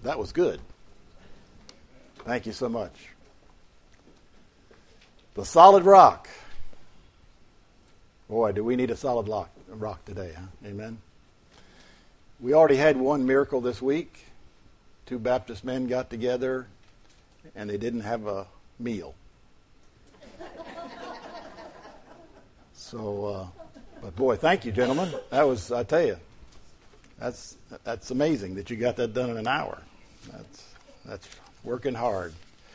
That was good. Thank you so much. The solid rock. Boy, do we need a solid rock today, huh? Amen. We already had one miracle this week. 2 Baptist men got together and they didn't have a meal. So, but boy, thank you, gentlemen. That was, I tell you, that's amazing that you got that done in an hour. That's working hard.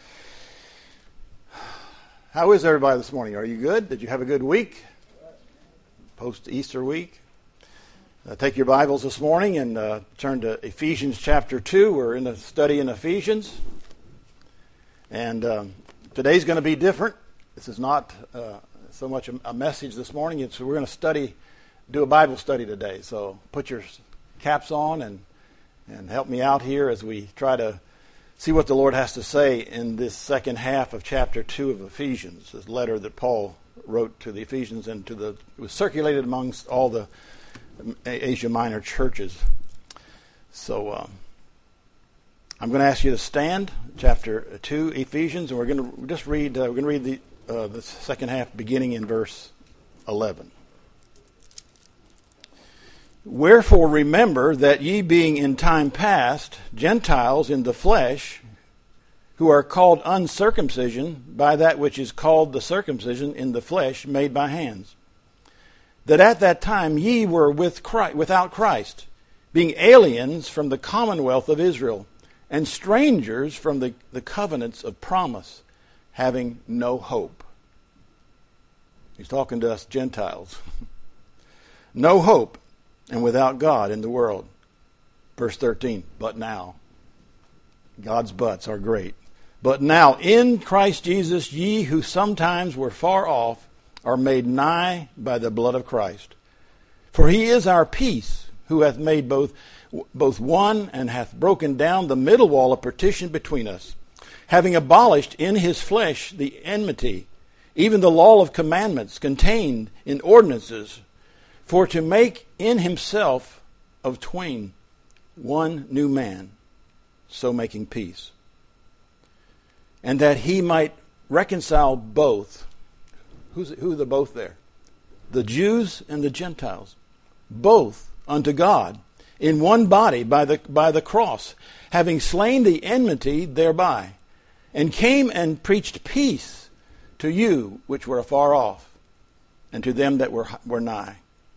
How is everybody this morning? Are you good? Did you have a good week? Post-Easter week? Take your Bibles this morning and turn to Ephesians chapter 2. We're in a study in Ephesians. And today's going to be different. This is not so much a message this morning. We're going to do a Bible study today. So put your caps on and help me out here as we try to see what the Lord has to say in this second half of chapter 2 of Ephesians, this letter that Paul wrote to the Ephesians and it was circulated amongst all the Asia Minor churches. So I'm going to ask you to stand, chapter 2, Ephesians, and we're going to just read. We're going to read the second half, beginning in verse 11. Wherefore remember that ye being in time past Gentiles in the flesh, who are called uncircumcision by that which is called the circumcision in the flesh made by hands, that at that time ye were without Christ, being aliens from the commonwealth of Israel, and strangers from the covenants of promise, having no hope. He's talking to us Gentiles. No hope, and without God in the world. Verse 13, but now. God's buts are great. But now in Christ Jesus ye who sometimes were far off are made nigh by the blood of Christ. For he is our peace, who hath made both one, and hath broken down the middle wall of partition between us, having abolished in his flesh the enmity, even the law of commandments contained in ordinances, for to make in himself of twain one new man, so making peace. And that he might reconcile both. Who are the both there? The Jews and the Gentiles. Both unto God in one body by the cross, having slain the enmity thereby, and came and preached peace to you which were afar off, and to them that were nigh.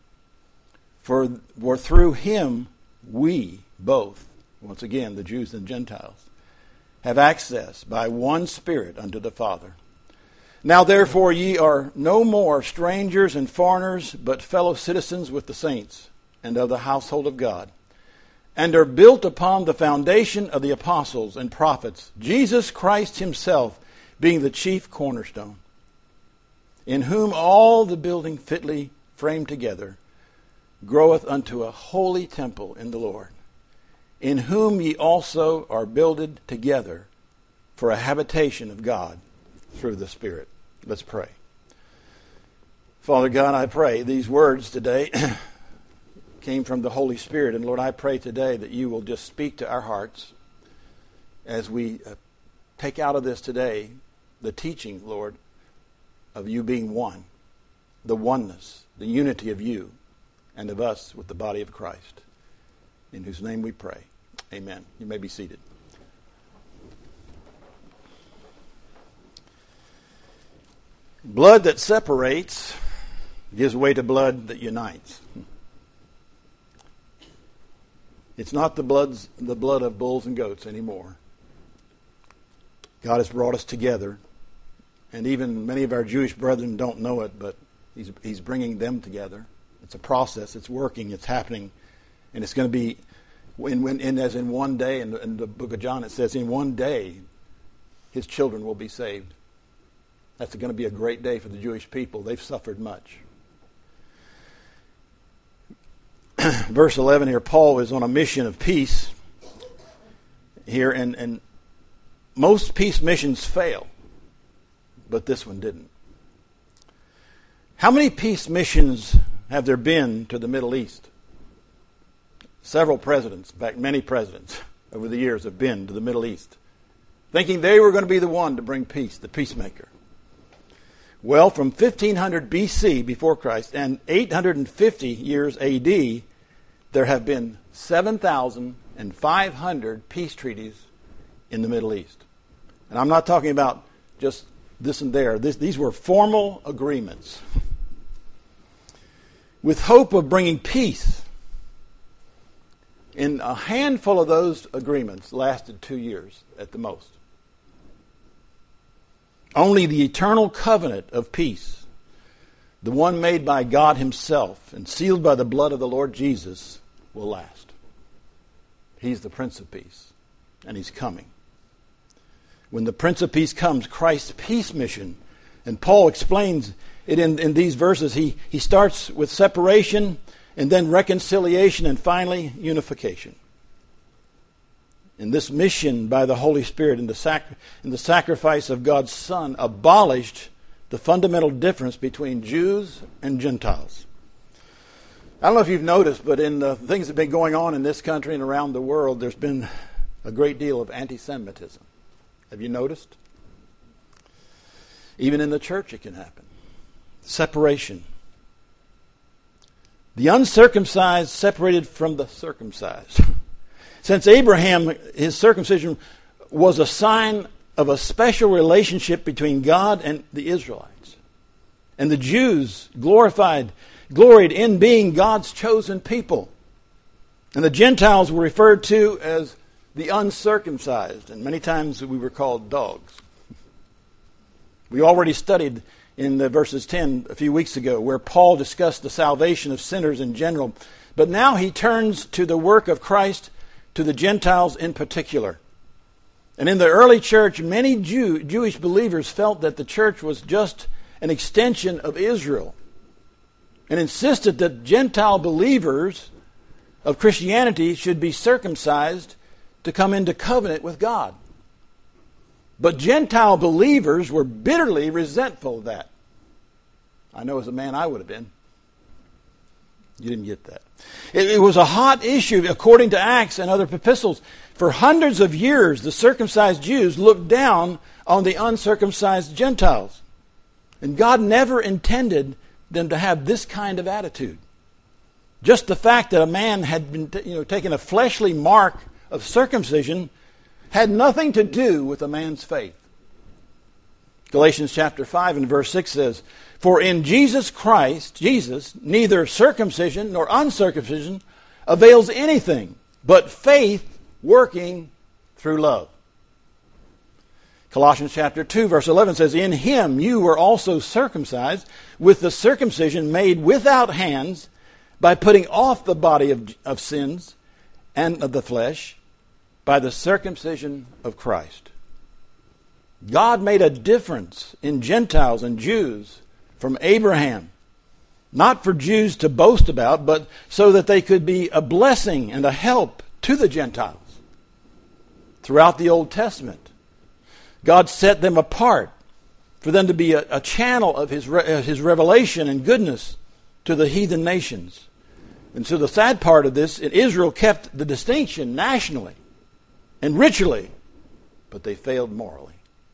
For through him we both, once again the Jews and Gentiles, have access by one Spirit unto the Father. Now therefore ye are no more strangers and foreigners, but fellow citizens with the saints and of the household of God, and are built upon the foundation of the apostles and prophets, Jesus Christ himself being the chief cornerstone, in whom all the building fitly framed together groweth unto a holy temple in the Lord, in whom ye also are builded together for a habitation of God through the Spirit. Let's pray. Father God, I pray these words today came from the Holy Spirit. And Lord, I pray today that you will just speak to our hearts as we take out of this today the teaching, Lord, of you being one, the oneness, the unity of you and of us with the body of Christ, in whose name we pray. Amen. You may be seated. Blood that separates gives way to blood that unites. It's not the blood of bulls and goats anymore. God has brought us together, and even many of our Jewish brethren don't know it, but He's bringing them together. It's a process. It's working. It's happening, and it's going to be as in one day. In the book of John, it says, in one day, His children will be saved. That's going to be a great day for the Jewish people. They've suffered much. Verse 11 here, Paul is on a mission of peace here, and most peace missions fail, but this one didn't. How many peace missions have there been to the Middle East? Several presidents, in fact, many presidents over the years have been to the Middle East, thinking they were going to be the one to bring peace, the peacemaker. Well, from 1500 BC, before Christ, and 850 years AD, there have been 7,500 peace treaties in the Middle East. And I'm not talking about just this and there. These were formal agreements with hope of bringing peace. And a handful of those agreements lasted 2 years at the most. Only the eternal covenant of peace, the one made by God himself and sealed by the blood of the Lord Jesus, will last. He's the Prince of Peace, and he's coming. When the Prince of Peace comes, Christ's peace mission, and Paul explains it in these verses. He starts with separation, and then reconciliation, and finally unification. And this mission by the Holy Spirit in the sacrifice of God's Son abolished the fundamental difference between Jews and Gentiles. I don't know if you've noticed, but in the things that have been going on in this country and around the world, there's been a great deal of anti-Semitism. Have you noticed? Even in the church it can happen. Separation. The uncircumcised separated from the circumcised. Since Abraham, his circumcision was a sign of a special relationship between God and the Israelites. And the Jews gloried in being God's chosen people. And the Gentiles were referred to as the uncircumcised. And many times we were called dogs. We already studied in the verses 10 a few weeks ago, where Paul discussed the salvation of sinners in general. But now he turns to the work of Christ to the Gentiles in particular. And in the early church, many Jewish believers felt that the church was just an extension of Israel, and insisted that Gentile believers of Christianity should be circumcised to come into covenant with God. But Gentile believers were bitterly resentful of that. I know as a man I would have been. You didn't get that. It was a hot issue according to Acts and other epistles. For hundreds of years, the circumcised Jews looked down on the uncircumcised Gentiles. And God never intended them to have this kind of attitude. Just the fact that a man had been taken a fleshly mark of circumcision had nothing to do with a man's faith. Galatians chapter 5 and verse 6 says, "For in Jesus Christ, neither circumcision nor uncircumcision avails anything, but faith working through love." Colossians chapter 2 verse 11 says, "In him you were also circumcised with the circumcision made without hands, by putting off the body of sins and of the flesh, by the circumcision of Christ." God made a difference in Gentiles and Jews from Abraham, not for Jews to boast about, but so that they could be a blessing and a help to the Gentiles. Throughout the Old Testament, God set them apart for them to be a channel of His revelation and goodness to the heathen nations. And so the sad part of this, Israel kept the distinction nationally and ritually, but they failed morally.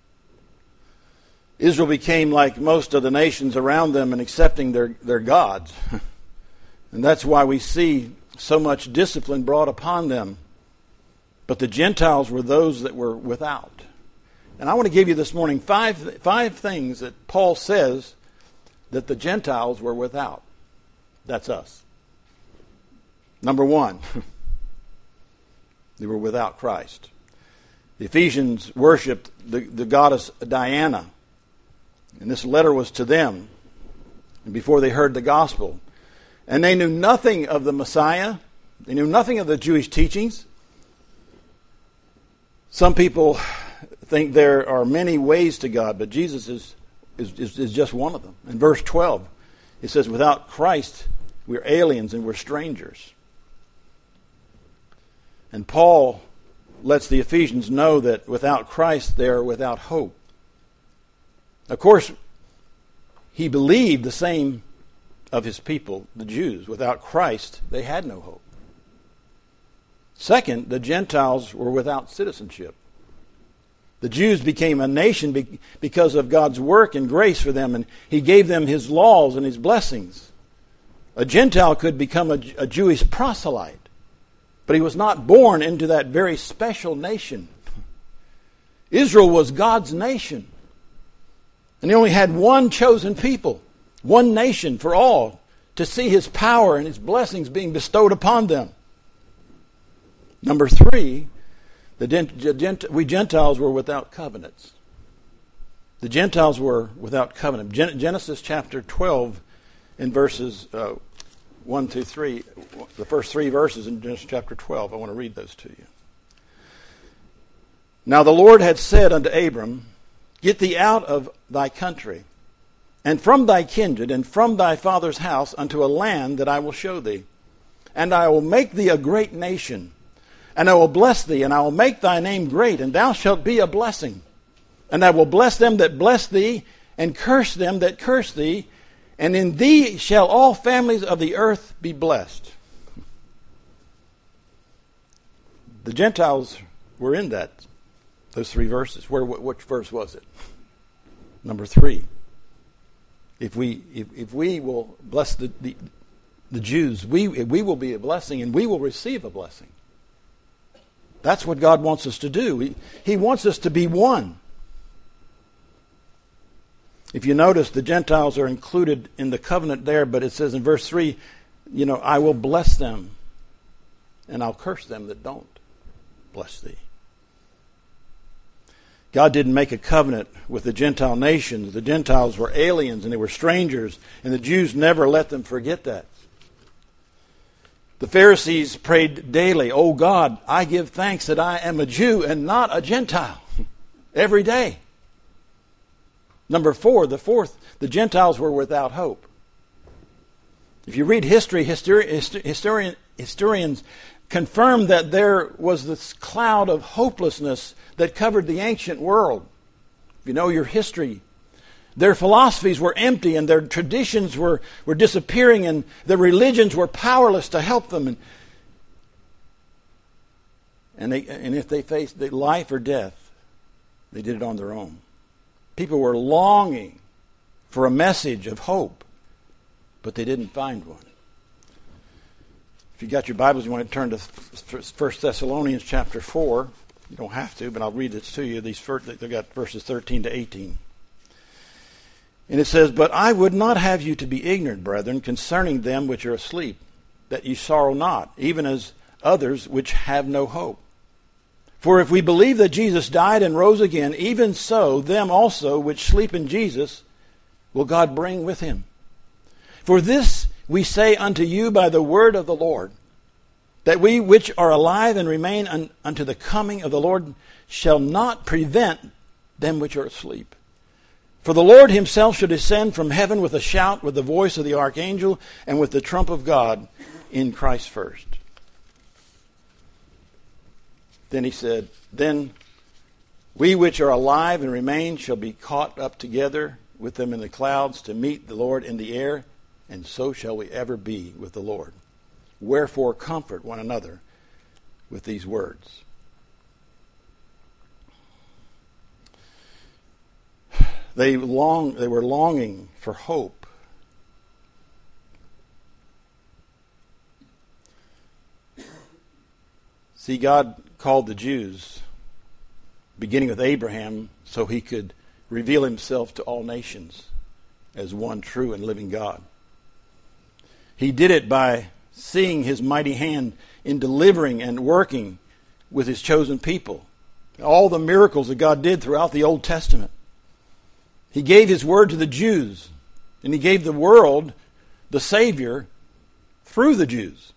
Israel became like most of the nations around them in accepting their gods. And that's why we see so much discipline brought upon them. But the Gentiles were those that were without. And I want to give you this morning five things that Paul says that the Gentiles were without. That's us. Number one, they were without Christ. The Ephesians worshipped the goddess Diana. And this letter was to them before they heard the gospel. And they knew nothing of the Messiah. They knew nothing of the Jewish teachings. Some people think there are many ways to God, but Jesus is just one of them. In verse 12, it says, "Without Christ, we're aliens and we're strangers." And Paul lets the Ephesians know that without Christ, they are without hope. Of course, he believed the same of his people, the Jews. Without Christ, they had no hope. Second, the Gentiles were without citizenship. The Jews became a nation because of God's work and grace for them, and He gave them His laws and His blessings. A Gentile could become a Jewish proselyte, but he was not born into that very special nation. Israel was God's nation, and He only had one chosen people, one nation for all, to see His power and His blessings being bestowed upon them. Number three, we Gentiles were without covenants. The Gentiles were without covenant. Genesis chapter 12 in verses 1 through 3, the first three verses in Genesis chapter 12. I want to read those to you. Now the Lord had said unto Abram, Get thee out of thy country, and from thy kindred, and from thy father's house, unto a land that I will show thee. And I will make thee a great nation, and I will bless thee, and I will make thy name great, and thou shalt be a blessing. And I will bless them that bless thee, and curse them that curse thee, and in thee shall all families of the earth be blessed. The Gentiles were in those three verses. Which verse was it? Number 3. If we will bless the Jews, we will be a blessing, and we will receive a blessing. That's what God wants us to do. He wants us to be one. If you notice, the Gentiles are included in the covenant there, but it says in verse 3, I will bless them, and I'll curse them that don't bless thee. God didn't make a covenant with the Gentile nations. The Gentiles were aliens, and they were strangers, and the Jews never let them forget that. The Pharisees prayed daily, "O God, I give thanks that I am a Jew and not a Gentile," every day. Number 4, the Gentiles were without hope. If you read history, historians confirm that there was this cloud of hopelessness that covered the ancient world. If you know your history, their philosophies were empty, and their traditions were disappearing, and their religions were powerless to help them. And if they faced life or death, they did it on their own. People were longing for a message of hope, but they didn't find one. If you got your Bibles, you want to turn to 1 Thessalonians chapter 4. You don't have to, but I'll read this to you. They've got verses 13 to 18. And it says, "But I would not have you to be ignorant, brethren, concerning them which are asleep, that ye sorrow not, even as others which have no hope. For if we believe that Jesus died and rose again, even so them also which sleep in Jesus will God bring with him. For this we say unto you by the word of the Lord, that we which are alive and remain unto the coming of the Lord shall not prevent them which are asleep. For the Lord himself shall descend from heaven with a shout, with the voice of the archangel, and with the trump of God in Christ first." Then he said, "Then we which are alive and remain shall be caught up together with them in the clouds to meet the Lord in the air, and so shall we ever be with the Lord. Wherefore comfort one another with these words." They were longing for hope. See, God called the Jews, beginning with Abraham, so he could reveal himself to all nations as one true and living God. He did it by seeing his mighty hand in delivering and working with his chosen people. All the miracles that God did throughout the Old Testament. He gave his word to the Jews, and he gave the world the Savior through the Jews.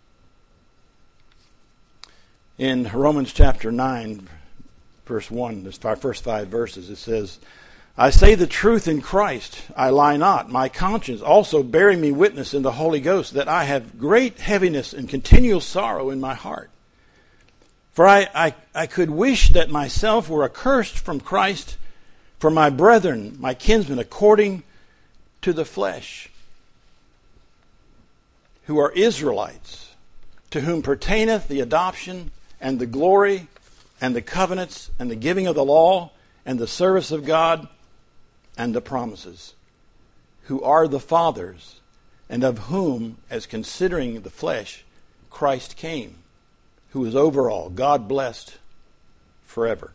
In Romans chapter 9, verse 1, the first 5 verses, it says, "I say the truth in Christ, I lie not. My conscience also bearing me witness in the Holy Ghost, that I have great heaviness and continual sorrow in my heart. For I could wish that myself were accursed from Christ for my brethren, my kinsmen, according to the flesh, who are Israelites, to whom pertaineth the adoption and the glory and the covenants and the giving of the law and the service of God and the promises, who are the fathers, and of whom, as considering the flesh, Christ came, who is over all, God blessed forever.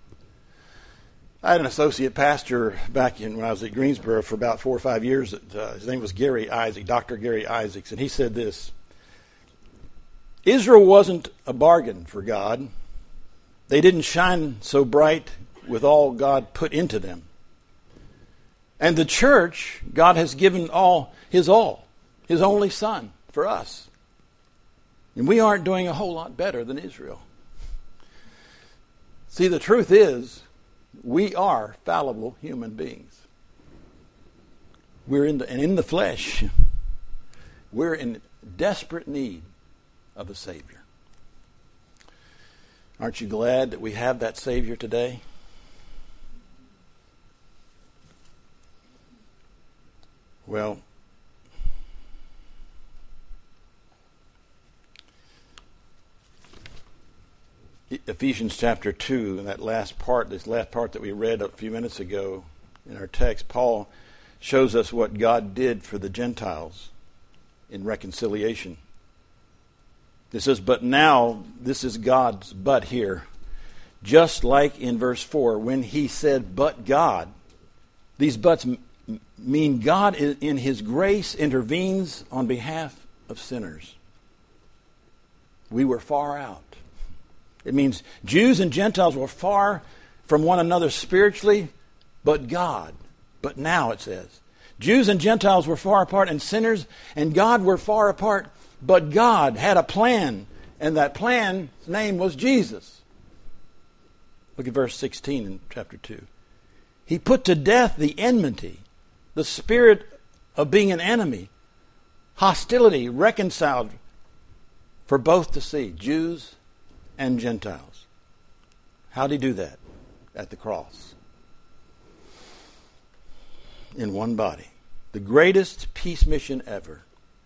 I had an associate pastor back when I was at Greensboro for about 4 or 5 years. His name was Gary Isaac, Dr. Gary Isaacs, and he said this: Israel wasn't a bargain for God. They didn't shine so bright with all God put into them. And the church, God has given His only Son for us. And we aren't doing a whole lot better than Israel. See, the truth is, we are fallible human beings. We're in the flesh. We're in desperate need of a Savior. Aren't you glad that we have that Savior today? Well, Ephesians chapter 2, and this last part that we read a few minutes ago in our text, Paul shows us what God did for the Gentiles in reconciliation. It says, but now, this is God's but here. Just like in verse 4, when he said, but God, these buts mean God in His grace intervenes on behalf of sinners. We were far out. It means Jews and Gentiles were far from one another spiritually, but now it says, Jews and Gentiles were far apart, and sinners and God were far apart, but God had a plan, and that plan's name was Jesus. Look at verse 16 in chapter 2. He put to death the enmity, the spirit of being an enemy, hostility, reconciled for both to see, Jews and Gentiles. How did he do that? At the cross. In one body. The greatest peace mission ever.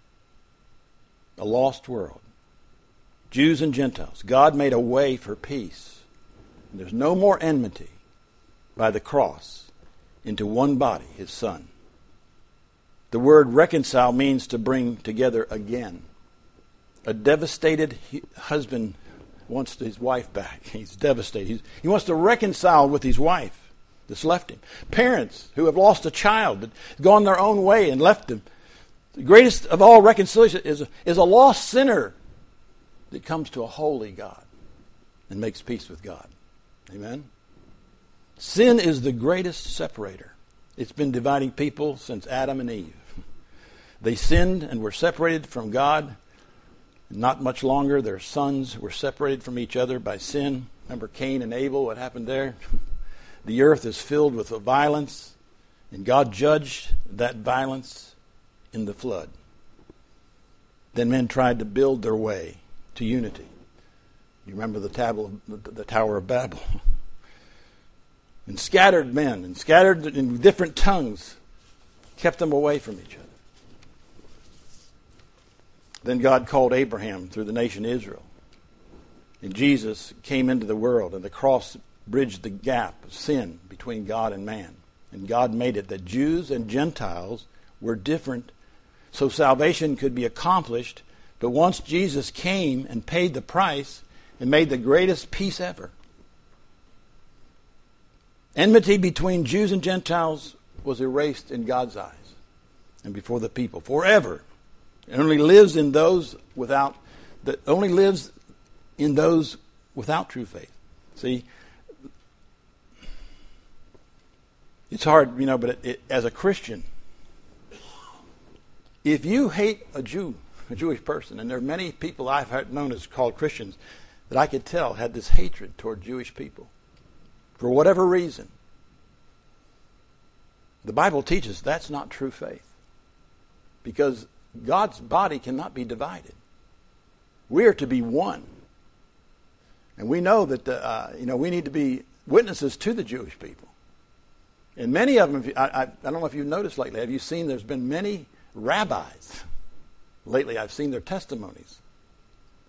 A lost world. Jews and Gentiles. God made a way for peace. And there's no more enmity by the cross into one body, His Son. The word reconcile means to bring together again. A devastated husband wants his wife back. He's devastated. He wants to reconcile with his wife that's left him. Parents who have lost a child, that gone their own way and left them. The greatest of all reconciliation is a lost sinner that comes to a holy God and makes peace with God. Amen? Sin is the greatest separator. It's been dividing people since Adam and Eve. They sinned and were separated from God. Not much longer, their sons were separated from each other by sin. Remember Cain and Abel, what happened there? The earth is filled with violence, and God judged that violence in the flood. Then men tried to build their way to unity. You remember the Tower of Babel. And scattered men, and scattered in different tongues, kept them away from each other. Then God called Abraham through the nation Israel. And Jesus came into the world, and the cross bridged the gap of sin between God and man. And God made it that Jews and Gentiles were different, so salvation could be accomplished. But once Jesus came and paid the price and made the greatest peace ever, enmity between Jews and Gentiles was erased in God's eyes and before the people forever. It only lives in those without true faith. See, it's hard, but as a Christian, if you hate a Jewish person, and there are many people I've known as called Christians that I could tell had this hatred toward Jewish people, for whatever reason, the Bible teaches that's not true faith. Because God's body cannot be divided. We are to be one. And we know that we need to be witnesses to the Jewish people. And many of them, I don't know if you've noticed lately, have you seen there's been many rabbis. Lately I've seen their testimonies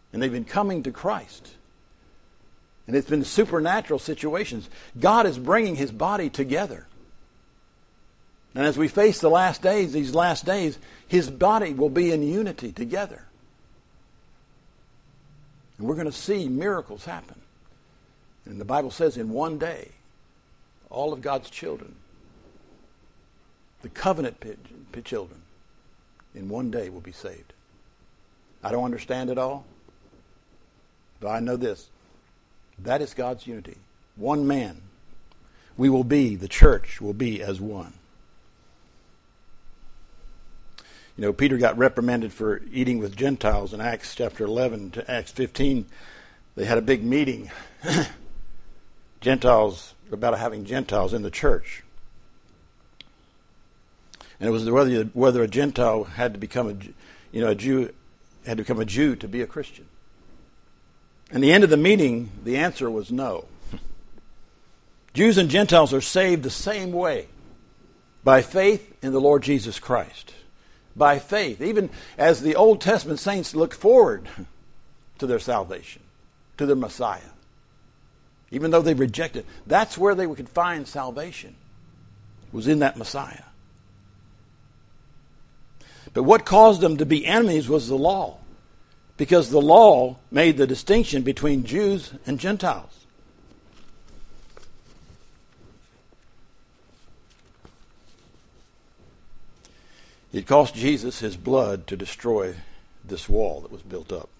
And they've been coming to Christ. And it's been supernatural situations. God is bringing His body together. And as we face the last days, these last days, His body will be in unity together. And we're going to see miracles happen. And the Bible says in one day, all of God's children, the covenant children, in one day will be saved. I don't understand it all, but I know this. That is God's unity. One man. We will be, the church will be as one. You know, Peter got reprimanded for eating with Gentiles in Acts chapter 11 to Acts 15. They had a big meeting. About having Gentiles in the church. And it was whether a Gentile had to become a Jew had to become a Jew to be a Christian. And the end of the meeting, the answer was no. Jews and Gentiles are saved the same way, by faith in the Lord Jesus Christ. By faith, even as the Old Testament saints looked forward to their salvation, to their Messiah. Even though they rejected, that's where they could find salvation, was in that Messiah. But what caused them to be enemies was the law, because the law made the distinction between Jews and Gentiles. It cost Jesus His blood to destroy this wall that was built up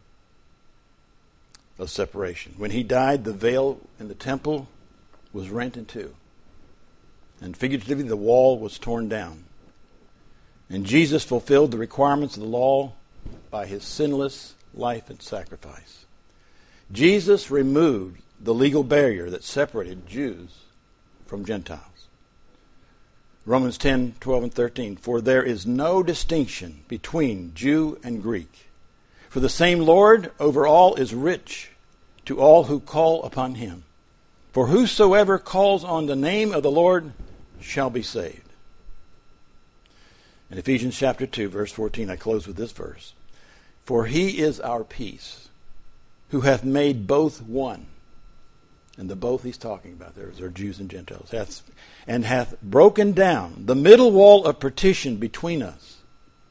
of separation. When He died, the veil in the temple was rent in two. And figuratively, the wall was torn down. And Jesus fulfilled the requirements of the law by His sinless life and sacrifice. Jesus removed the legal barrier that separated Jews from Gentiles. Romans 10, 12, and 13. For there is no distinction between Jew and Greek. For the same Lord over all is rich to all who call upon Him. For whosoever calls on the name of the Lord shall be saved. In Ephesians chapter 2, verse 14, I close with this verse. For He is our peace, who hath made both one. And the both he's talking about there are Jews and Gentiles. And hath broken down the middle wall of partition between us.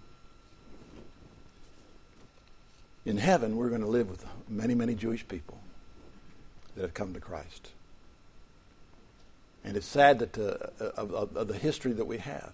In heaven, we're going to live with many, many Jewish people that have come to Christ. And it's sad that of the history that we have.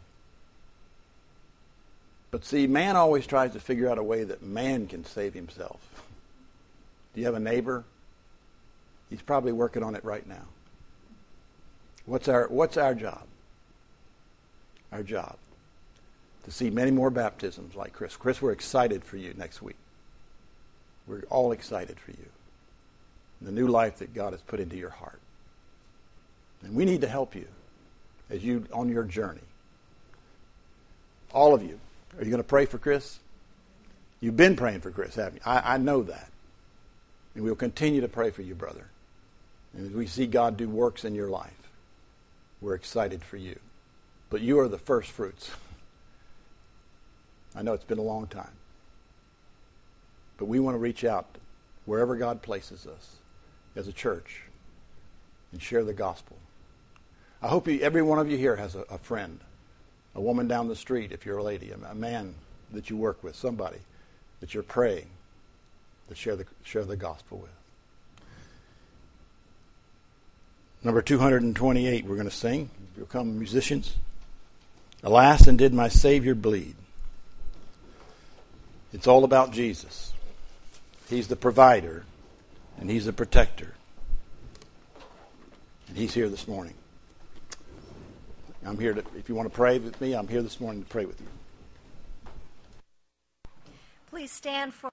But see, man always tries to figure out a way that man can save himself. Do you have a neighbor? He's probably working on it right now. What's our job? Our job to see many more baptisms like Chris. Chris, we're excited for you next week. We're all excited for you. The new life that God has put into your heart. And we need to help you as you on your journey. All of you. Are you going to pray for Chris? You've been praying for Chris, haven't you? I know that. And we'll continue to pray for you, brother. And as we see God do works in your life, we're excited for you. But you are the first fruits. I know it's been a long time. But we want to reach out wherever God places us as a church and share the gospel. I hope every one of you here has a friend, a woman down the street if you're a lady, a man that you work with, somebody that you're praying to share the gospel with. Number 228, we're going to sing. You'll come, musicians. Alas, and did my Savior bleed. It's all about Jesus. He's the provider, and He's the protector. And He's here this morning. I'm here to, if you want to pray with me, I'm here this morning to pray with you. Please stand for